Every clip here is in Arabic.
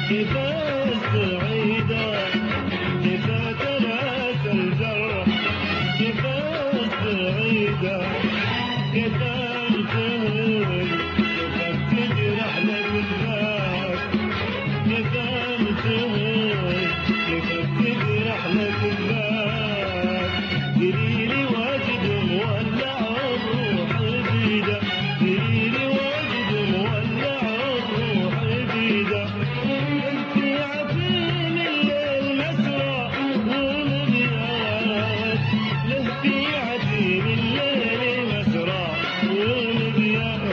كفاية سعيدة كفاية تناسى الجرح كفاية سعيدة كفاية تهون كفاية تجرح لك الباب كفاية تهون كفاية تجرح لك الباب قليلي واجد مولع الروح بيده قليلي واجد مولع الروح بيده انت عفين الليل مسرى والمبيات له في عفين الليل مسرى والمبيات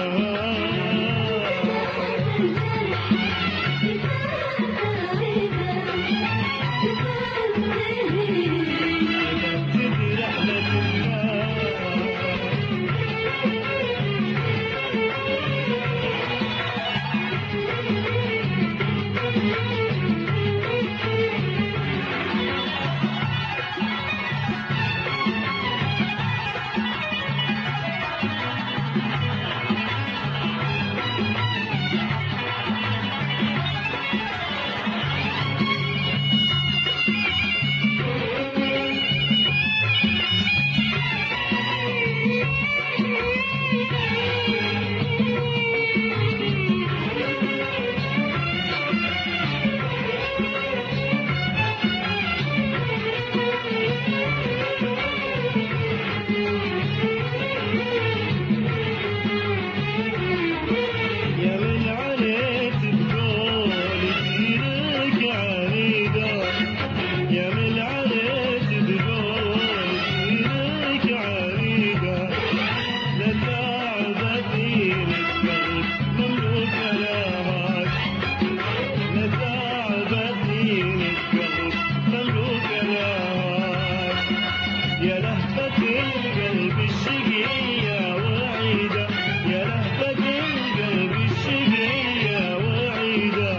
يا لهفة القلب الشقية وعيدة يا لهفة القلب الشقية وعيدة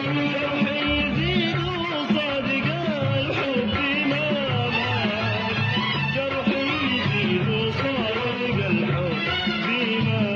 جرحي يزيد وصادق الحب ما مات جرحي يزيد وصادق الحب ما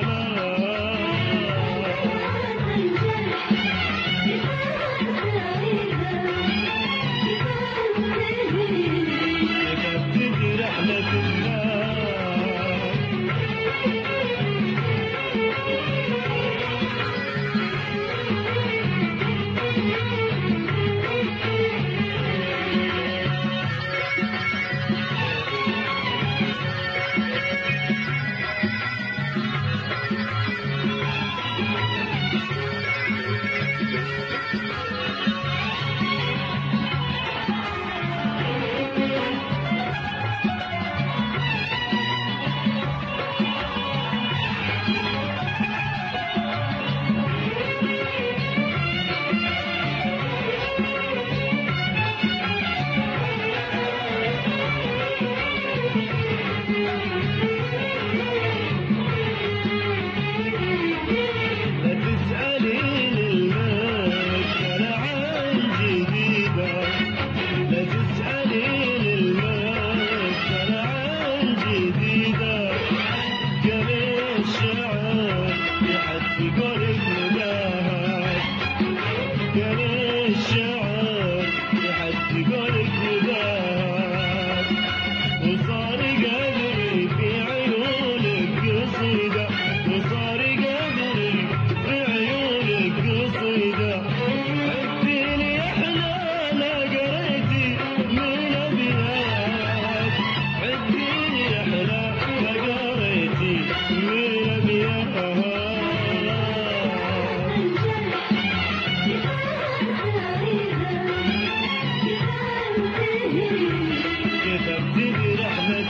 كتبت برحمة